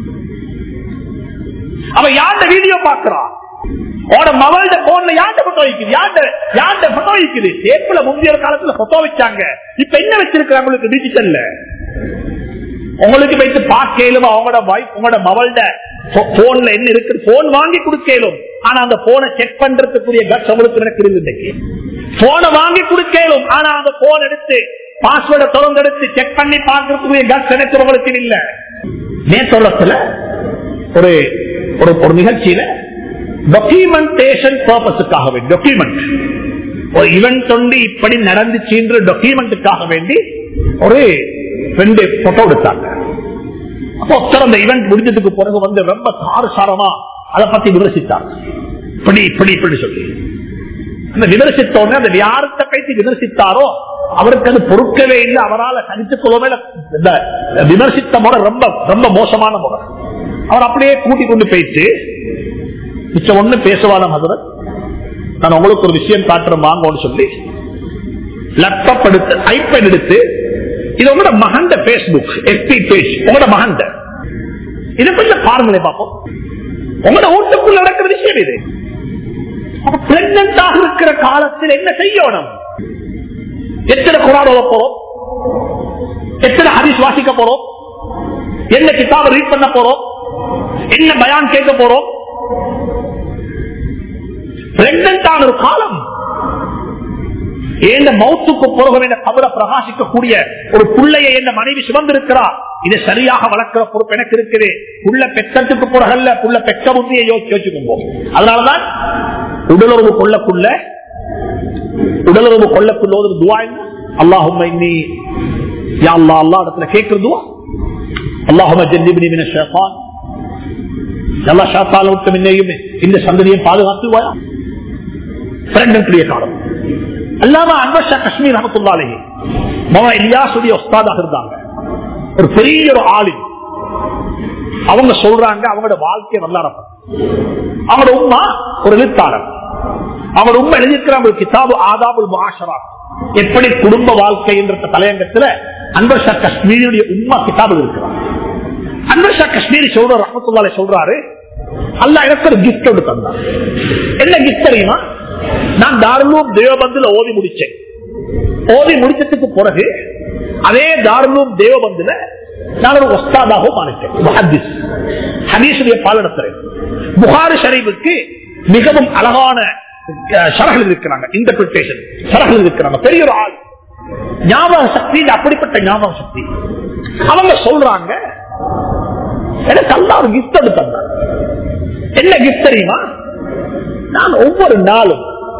அவ யார்கிட்ட வீடியோ பாக்குறான்? அவனோட மகள்கிட்ட போன்ல யார்கிட்ட போட்டோ இருக்குது? யார்கிட்ட போட்டோ இருக்குது? ஏப்ரல் முந்தைய காலத்துல போட்டோ வச்சாங்க. இப்ப என்ன வச்சிருக்கிறாங்க உங்களுக்கு டிஜிட்டல்ல? உங்களுக்கு வைத்து பார்க்கலும் அவங்களோட வைஃப் உங்களோட மகள்கிட்ட போன்ல என்ன இருக்கு? போன் வாங்கி கொடுக்கலும். ஆனா அந்த போனை செக் பண்றதுக்குரிய கட்ஸ் உங்களுக்கு எனக்கு இருக்கு. போனை வாங்கி கொடுக்கலும். ஆனா அந்த போன் எடுத்து பாஸ்வேர்டை திறந்தெடுத்து செக் பண்ணி பார்க்கறதுக்குரிய கட்ஸ் எனக்கு உங்களுக்கு இல்ல. நேற்றத்துல ஒரு ஒரு நிகழ்ச்சியில டாக்குமெண்டேஷன் பர்பஸுக்காக வேண்டி டாக்குமெண்ட் ஒரு இவெண்ட் ஒன்று இப்படி நடந்துச்சுன்ற டாக்குமெண்ட்டுக்காக வேண்டி ஒரு ரெண்டு போட்டோ எடுத்தாங்க. அப்போ அந்த இவெண்ட் முடிஞ்சதுக்கு பிறகு வந்து ரொம்ப காரசாரமா அதை பத்தி விமர்சித்தாங்க. இப்படி இப்படி இப்படி சொல்லி அந்த விமர்சித்தோன்னு அந்த யார்கிட்ட பேசி விமர்சித்தாரோ அவருக்கு அது பொறுக்கவே இல்லை. அவரால் சகித்துக் கொள்ளவே விமர்சித்த முறை ரொம்ப ரொம்ப மோசமான முறை. அவர் அப்படியே கூட்டி கொண்டு போயிட்டு மிச்சம் ஒண்ணு பேசுவான ஹஜ்ரத், நான் உங்களுக்கு ஒரு விஷயம் காட்டுறேன் வாங்கன்னு சொல்லி லேப்டாப் எடுத்து ஐபேட் எடுத்து இது உங்களோட மகண்ட பேஸ்புக் எஃபி பேஜ் உங்களோட மகண்ட இதை கொஞ்சம் பாருங்களே பார்ப்போம். உங்களோட வீட்டுக்குள்ள நடக்கிற விஷயம் இது. பிரெக்னன்டாக இருக்கிற காலத்தில் என்ன செய்யணும்? எத்தனை குர்ஆன் ஓத போறோம்? எத்தனை ஹதீஸ் வாசிக்க போறோம்? என்ன கிதாபை ரீட் பண்ண போறோம்? என்ன பயான் கேட்க போறோம்? பிரெக்னன்டான ஒரு காலம். ஏன் மௌத்துக்கு பிறகு கபரை பிரகாசிக்கக்கூடிய ஒரு புள்ளையை என்ன மனைவி சுமந்திருக்கிறார். இதை சரியாக வளர்க்கிற பொறுப்பு எனக்கு இருக்குது. புள்ள பெற்றத்துக்கு பிறகல்ல, புள்ள பெற்ற புத்தியை யோசிச்சுக்கோங்க. அதனாலதான் உடலுறவு கொள்ளக்குள்ள உடலுறவு கொள்ளக்குள்ள ஒரு துவா என்ன? அல்லாஹும்ம இன்னி யா அல்லாஹ் அல்லாஹ் இடத்துல கேட்கிற துவா அல்லாஹும்ம ஜன்னிப்னி மினஷ் ஷைத்தான். அல்லாஹ் ஷைத்தானை விட்டு முன்னையும் இந்த சந்ததியை பாதுகாத்துவாயா. பிரெக்னன்ட் காலம். அல்லாம அன்வர் ஷா காஷ்மீர் ரஹ்மத்துல்லாஹி அலைஹி மௌலா இலியாஸுடைய உஸ்தாதாக இருந்தாங்க. ஒரு பெரிய ஒரு ஆலிம். அவங்க சொல்றாங்க அவங்களோட வாழ்க்கை வரலாறு. அவங்களோட உம்மா ஒரு எழுத்தாளர். அவங்களோட உம்மா எழுதியிருக்கிறாங்க ஒரு கிதாபு ஆதாபுல் முஆஷரா, எப்படி குடும்ப வாழ்க்கை என்ற தலையங்கத்தில் அன்வர் ஷா காஷ்மீரியுடைய உம்மா கிதாபு இருக்கிறார். அன்வர் ஷா காஷ்மீரி சொல்ற ரஹ்மத்துல்லாஹி சொல்றாரு, அல்லாஹ் எனக்கு ஒரு கிஃப்ட் ஒன்று தந்தார். என்ன கிஃப்ட் தெரியுமா? நான் தாருலூம் தேவபந்துல ஓதி முடிச்சேன். ஓதி முடிச்சதுக்கு பிறகு அதே தாருலூம் தேவபந்துல நான் ஒரு உஸ்தாதாக மாறிட்டேன். முஹத்திஸ் ஹதீஸுடைய பாலனத்துறேன். புகாரி ஷரீஃபுக்கு மிகவும் அழகான ஷரஹ்கள் இருக்கிறாங்க, இன்டர்பிரிட்டேஷன் ஷரஹ்கள் இருக்கிறாங்க. பெரிய ஒரு ஆள். ஞாபக சக்தி, அப்படிப்பட்ட ஞாபக சக்தி. அவங்க சொல்றாங்க எனக்கு அல்லாஹ் ஒரு கிஃப்ட் எடுத்து தந்தார். என்ன கிஃப்ட் தெரியுமா? நான் ஒவ்வொரு நாளும்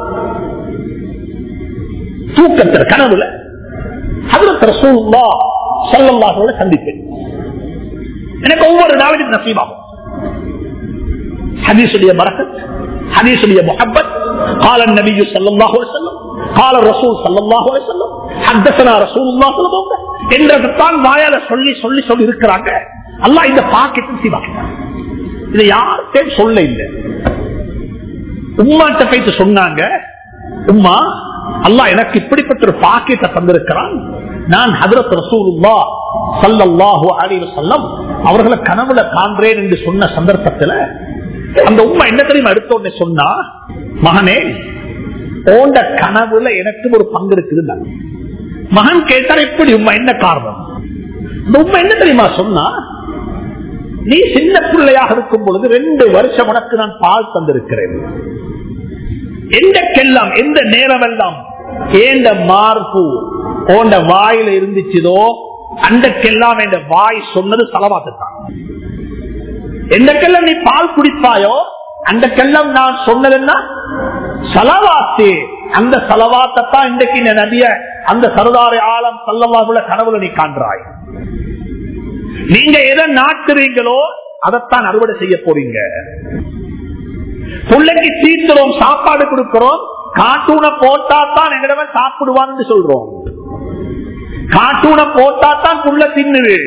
தூக்கத்தில் கனவுல ஹஜ்ரத் ரசூலுல்லாஹ் ஸல்லல்லாஹு அலைஹி சந்திப்பேன். எனக்கு ஒவ்வொரு நாளும் நசீபாகும். ஹதீஸுடைய பரக்கத், ஹதீஸுடைய முஹப்பத். قال النبي صلى الله عليه وسلم قال الرسول صلى الله عليه وسلم حدثنا رسول الله صلى الله عليه وسلم என்றதான் வாயால சொல்லி சொல்லி சொல்லி இருக்கிறாங்க. அல்லாஹ் இந்த பாக்கெட் நசீபாக்கிட்டான். இதை யார்கிட்டையும் சொல்ல இல்லை. உம்மாட்ட போயிட்டு சொன்னாங்க, உம்மா அல்லாஹ் எனக்கு இப்படிப்பட்ட ஒரு பாக்கியத்தை தந்திருக்கிறான். நான் ஹஜ்ரத் ரசூலுல்லாஹ் ஸல்லல்லாஹு அலைஹி வஸல்லம் அவர்களை கனவுல காண்றேன் என்று சொன்ன சந்தர்ப்பத்தில் அந்த உம்மா என்ன தெரியுமா எடுத்த உடனே சொன்னா, மகனே ஓண்ட கனவுல எனக்கு ஒரு பங்கு இருக்குது. மகன் கேட்டார், எப்படி உம்மா, என்ன காரணம்? இந்த உம்மா என்ன தெரியுமா சொன்னா, நீ சின்ன பிள்ளையாக இருக்கும் பொழுது ரெண்டு வருஷம் உனக்கு நான் பால் தந்திருக்கிறேன். எந்தக்கெல்லாம் எந்த நேரம் எல்லாம் ஏண்ட மார்பு ஓண்ட வாயில இருந்துச்சதோ அந்தக்கெல்லாம் என்ற வாய் சொன்னது சலவாத்துத்தான். எந்தக்கெல்லாம் நீ பால் குடிப்பாயோ அந்தக்கெல்லாம் நான் சொன்னதுன்னா சலவாத்து. அந்த சலவாத்தான் இன்றைக்கு நபிய அந்த சரதாரை ஆலம் ஸல்லல்லாஹு கனவுல நீ காண்றாய். நீங்க எதை நாட்டுறீங்களோ அதைத்தான் அறுவடை செய்ய போறீங்க. பிள்ளைக்கு தீர்க்கிறோம், சாப்பாடு கொடுக்கிறோம், கார்ட்டூனை போட்டாத்தான் எங்களிடம் சாப்பிடுவான்னு சொல்றோம். கார்ட்டூனை போட்டாத்தான் புள்ள தின்னுது.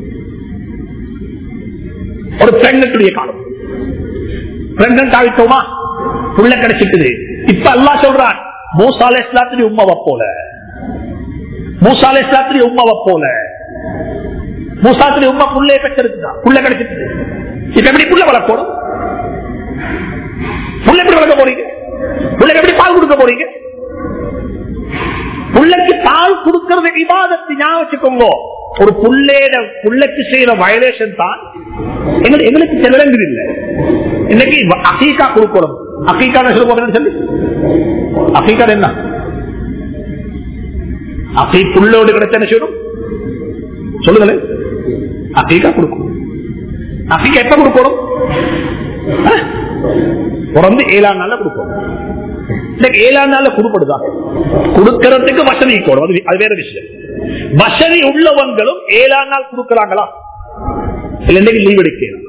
ஒரு பிரெக்னன்ட் காலம், பிரெக்னன்ட் ஆகிட்டோமா, புள்ள கிடைச்சிட்டு. இப்ப அல்லாஹ் சொல்றான், மூசா அலைஹிஸ்ஸலாத்துடைய உம்மாவை போல, மூசா அலைஹிஸ்ஸலாத்துடைய உம்மாவை போல. மூசாத்துடைய உம்மா புள்ளைய பெற்றிருக்குதா, புள்ள கிடைச்சிட்டு. இப்ப எப்படி புள்ள வளர்க்கணும்? புள்ள எப்படி வளர்க்க போறீங்க? புள்ளைக்கு எப்படி பால் கொடுக்க போறீங்க? புள்ளைக்கு பால் கொடுக்கிறது இபாதத்தை ஞாபகம் வச்சுக்கோங்க. ஒரு புள்ளையிட புள்ளைக்கு செய்யற வயலேஷன் தான் எங்களுக்கு செலவங்கு இல்லை. இன்னைக்கு அகீகா கொடுக்கணும். அகீகா சொல்லி அகீகா என்ன? அகீ புள்ளோடு கிடைச்ச என்ன செய்யணும் சொல்லுங்களேன். அகீகா கொடுக்கணும். அகீகா எப்ப கொடுக்கணும்? பிறந்து ஏழாம் நாள்ல கொடுக்கணும். இன்னைக்கு ஏழாம் நாள்ல கொடுப்படுதா? கொடுக்கறதுக்கு வசதி கூடும், அது வேற விஷயம். வசதி உள்ளவங்களும் ஏழாம் நாள் கொடுக்கறாங்களா? இன்னைக்கு லீவ் எடுக்கலாம்.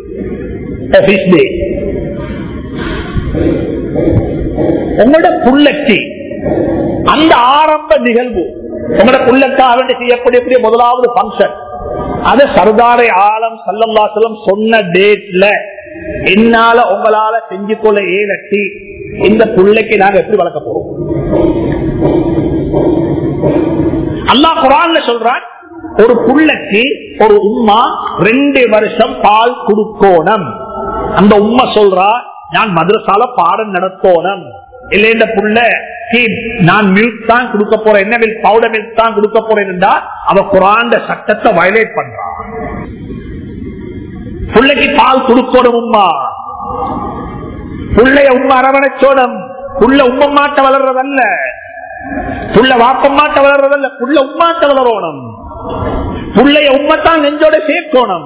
உங்களோட புள்ளைக்கு அந்த ஆரம்ப நிகழ்வு, உங்களோட புள்ளக்காக செய்யக்கூடிய முதலாவது பங்கன், அது சர்தாரை ஆலம் ஸல்லல்லாஹு அலைஹி வஸல்லம் சொன்ன டேட்ல என்னால உங்களால செஞ்சு கொள்ள ஏலட்டி இந்த புள்ளைக்கு நாங்க எப்படி வளர்க்க போறோம்? அல்லாஹ் குர்ஆன்ல சொல்றான், ஒரு புள்ளைக்கு ஒரு உம்மா ரெண்டு வருஷம் பால் கொடுக்கணும். அந்த உம்மா சொல்றா, நான் மதரசால பாடம் நடத்தோணும், இல்ல இந்த புள்ள நான் மில்க் தான் கொடுக்க போறேன், என்ன மில்க், பவுடர் மில்க் தான் கொடுக்க போறேன், அவ குர்ஆன் சட்டத்தை வயலேட் பண்றான். புள்ளைக்கு பால் கொடுக்கணும் உம்மா. புள்ளைய உம்மா அரவணைச்சோடும். புள்ள உம்மமாட்ட வளர்றதல்ல, புள்ள வாப்பமாட்ட வளர்றதல்ல, புள்ள உம்மாட்ட வளரணும். புள்ளைய உம்மத்தான் நெஞ்சோட சேர்க்கணும்.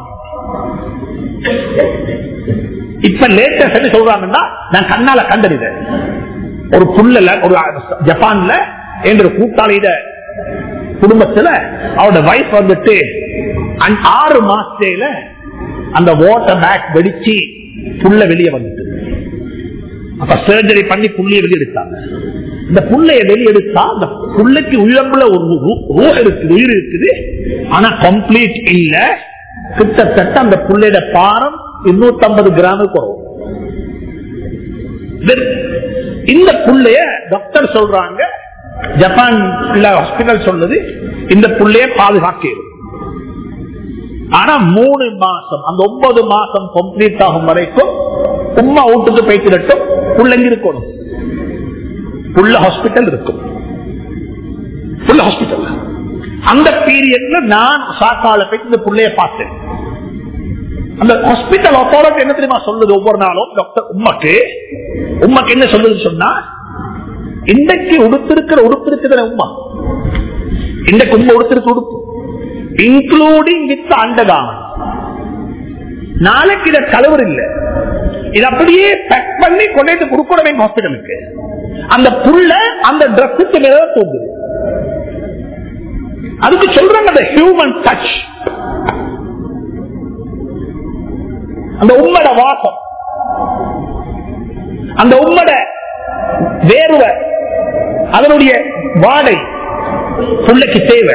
இப்ப லேட்டஸ்ட் சொல்றாங்கன்னா, நான் கண்ணால கண்டறிதேன். ஒரு புள்ள ஒரு ஜப்பான்ல என்ற கூட்டாளியிட குடும்பத்துல அவரோட வைஃப் வந்துட்டு ஆறு மாசத்துல அந்த வாட்டர் பேக் வெடிச்சு புள்ள வெளியே வந்துட்டு, அப்ப சர்ஜரி பண்ணி புள்ளைய வெளியெடுத்தாங்க. இந்த புள்ளைய வெளியெடுத்தா அந்த புள்ளைக்கு உள்ளம்புல ஒரு ரூஹ் இருக்குது, உயிர் இருக்குது, ஆனா கம்ப்ளீட் இல்ல. கிட்டத்தட்ட அந்த புள்ளையோட பாரம் இருநூத்தி ஐம்பது கிராம் குறவும். இந்த புள்ளைய டாக்டர் சொல்றாங்க, ஜப்பான் ஹாஸ்பிட்டல் சொல்லுது, இந்த புள்ளைய பாதுகாக்க. ஆனா மூணு மாசம், அந்த ஒன்பது மாசம் கம்ப்ளீட் ஆகும் வரைக்கும் உம்மா வீட்டுக்கு போய்த்திடட்டும், புள்ளங்க இருக்கணும். புள்ள ஹாஸ்பிட்டல் இருக்கும். புள்ள ஹாஸ்பிட்டல் அந்த பீரியட்ல நான் சாக்கால போய் இந்த புள்ளைய பார்த்தேன். அந்த ஹாஸ்பிட்டல் அத்தாரிட்டி என்ன தெரியுமா சொல்லுது ஒவ்வொரு நாளும் டாக்டர் உம்மாக்கு உம்மாக்கு என்ன சொல்லுது சொன்னா, இன்றைக்கு உடுத்திருக்கிற உடுப்பு இருக்குதுல உம்மா, இன்றைக்கு உம்மா உடுத்திருக்க உடுப்பு இன்க்ளூடிங் வித் அண்டர்கார்மெண்ட், நாளைக்கு இதை கலவர் இல்லை, இது அப்படியே பேக் பண்ணி கொண்டு கொடுக்கணும் ஹாஸ்பிட்டலுக்கு. அந்த புள்ள அந்த டிரஸ்ஸுக்கு மேல தோங்குது. அதுக்கு சொல்றாங்க அந்த ஹியூமன் டச், அந்த உம்மட வாசம், அந்த உம்மட வேர்வை, அதனுடைய வாடை புள்ளைக்கு தேவை.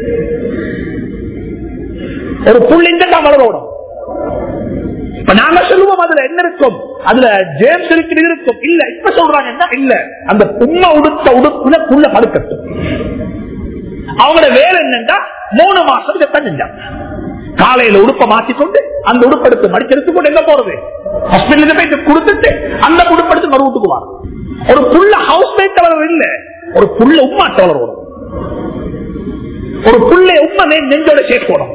ஒரு புள்ளிங்க தான் வளரோடும். இப்ப நாங்க சொல்லுவோம் அதுல என்ன இருக்கும், அதுல ஜேம்ஸ் இருக்கு இருக்கும் இல்ல. இப்ப சொல்றாங்க என்ன இல்ல, அந்த உண்மை உடுத்த உடுப்புல புள்ள படுக்கட்டும், அவங்களோட வேலை என்னன்னா மூணு மாசம் இதைத்தான் செஞ்சாங்க. காலையில உடுப்ப மாற்றிக்கொண்டு அந்த உடுப்படுத்து மடிச்செடுத்து கொண்டு எங்க போறது, ஹாஸ்பிட்டலுக்கு போய் கொடுத்துட்டு அந்த உடுப்படுத்து மறு வீட்டுக்கு வாங்க. ஒரு புள்ள ஹவுஸ் மேட் வளர் இல்ல, ஒரு புள்ள உம்மாட்ட வளர் வரும். ஒரு புள்ளை உண்மை நெஞ்சோட சேர்க்கணும்.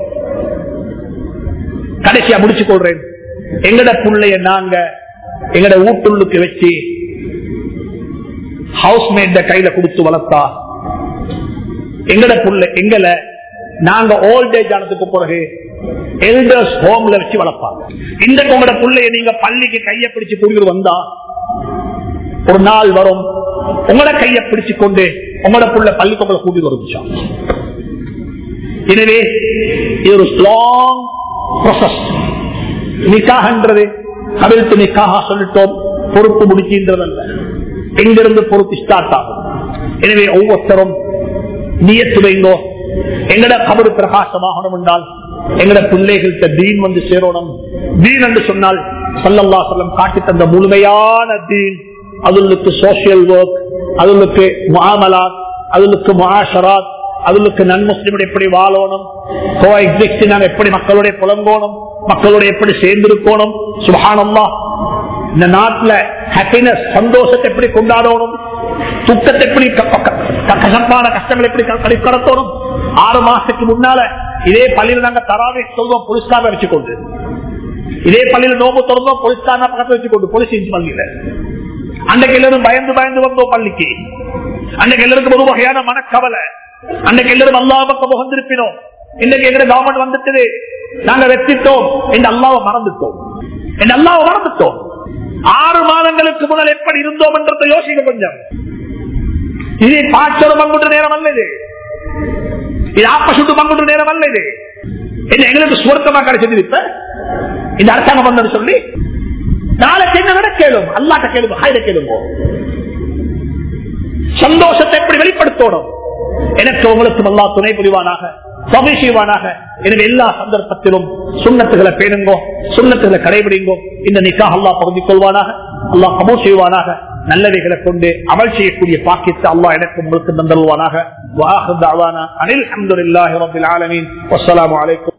கடைசியா முடிச்சு கொள்றேன். எங்கட புள்ளைய நாங்க எங்கட வீட்டுள்ளுக்கு வச்சு ஹவுஸ் மேட் கையில கொடுத்து வளர்த்தா எங்கட புள்ள எங்களை நாங்க ஓல்ட் ஏஜ் ஆனதுக்கு பிறகு எல்டர்ஸ் ஹோம்ல வச்சு வளர்ப்பாங்க. இந்த உங்களோட புள்ளைய நீங்க பள்ளிக்கு கையை பிடிச்சு கூடிட்டு வந்தா ஒரு நாள் வரும் உங்களோட கையை பிடிச்சு கொண்டு உங்களோட புள்ள பள்ளிக்கு உங்களை கூட்டிட்டு வரும். எனவே இது ஒரு லாங் ப்ராசஸ். நிக்காஹ்ன்றது கவிழ்த்து நிக்காஹா சொல்லிட்டோம், பொறுப்பு முடிக்கின்றதல்ல, எங்கிருந்து பொறுப்பு ஸ்டார்ட் ஆகும். எனவே ஒவ்வொருத்தரும் நியத்து வைங்கோ, எங்கட கபரு பிரகாசமாகணும் என்றால் எங்கட பிள்ளைகள்கிட்ட தீன் வந்து சேரணும். தீன் என்று சொன்னால் ஸல்லல்லாஹு அலைஹி வஸல்லம் காட்டி தந்த முழுமையான தீன். அதுக்கு சோசியல் ஒர்க், அதுக்கு முஆமலாத், அதுக்கு முஆஷராத், அதுக்கு நன் முஸ்லிம் எப்படி வாழணும், எப்படி மக்களுடைய புலங்கோணும், மக்களோட எப்படி சேர்ந்திருக்கணும். சுப்ஹானல்லாஹ், இந்த நாட்டுல ஹாப்பினஸ் சந்தோஷத்தை எப்படி கொண்டாடணும், துக்கத்தை எப்படி கசப்பான கஷ்டங்கள் எப்படி கடத்தணும். ஆறு மாசத்துக்கு முன்னால இதே பள்ளியில நாங்க தராவே சொல்வோம், போலீஸ்கார வச்சுக்கொண்டு இதே பள்ளியில நோம்பு தொடர்ந்தோம், போலீஸ்கார பக்கத்தில் வச்சுக்கொண்டு போலீஸ் பள்ளியில அன்றைக்கு எல்லாரும் பயந்து பயந்து வந்தோம் பள்ளிக்கு. அன்றைக்கு எல்லாருக்கும் ஒரு வகையான மனக்கவலை. அன்றைக்கு எல்லாரும் அல்லாஹ் பக்கம் முகந்திருப்பினோம். இன்னைக்கு எங்க கவர்மெண்ட் வந்துட்டது, நாங்க வெற்றிட்டோம் என்று அல்லாஹ்வை மறந்துட்டோம் என்று அல்லாஹ்வை மறந்துட்டோம். ஆறு மாதங்களுக்கு முதல் எப்படி இருந்தோம் என்றதை யோசிக்க கொஞ்சம். இது பாச்சோடு பங்குன்ற நேரம் அல்ல, இது இது ஆப்பசுட்டு பங்குன்ற நேரம் அல்ல. இது என்ன எங்களுக்கு சுவர்த்தமா கிடைச்சது இப்ப இந்த அரசாங்கம் வந்தது சொல்லி நாளைக்கு என்ன விட கேளும், அல்லாட்ட கேளுங்க, ஹாயிட கேளுங்க. சந்தோஷத்தை எப்படி வெளிப்படுத்தணும். எனக்கு உங்களுக்கு அல்லாஹ் துணை புரிவானாக, தொகை செய்வானாக. எனவே எல்லா சந்தர்ப்பத்திலும் சுன்னத்துகளை பேணுங்கோ, சுன்னத்துகளை கடைபிடிங்கோ. இந்த நிக்காஹ் அல்லாஹ் பகுதிக் கொள்வானாக, அல்லாஹ் கபூல் செய்வானாக. நல்லவைகளை கொண்டு அமல் செய்யக்கூடிய பாக்கியத்தை அல்லாஹ் எனக்கு உங்களுக்கு தந்தருவானாக. வஆஹிரு தஅவானா அனில் ஹம்துலில்லாஹி ரப்பில் ஆலமீன். வஸ்ஸலாமு அலைக்கும்.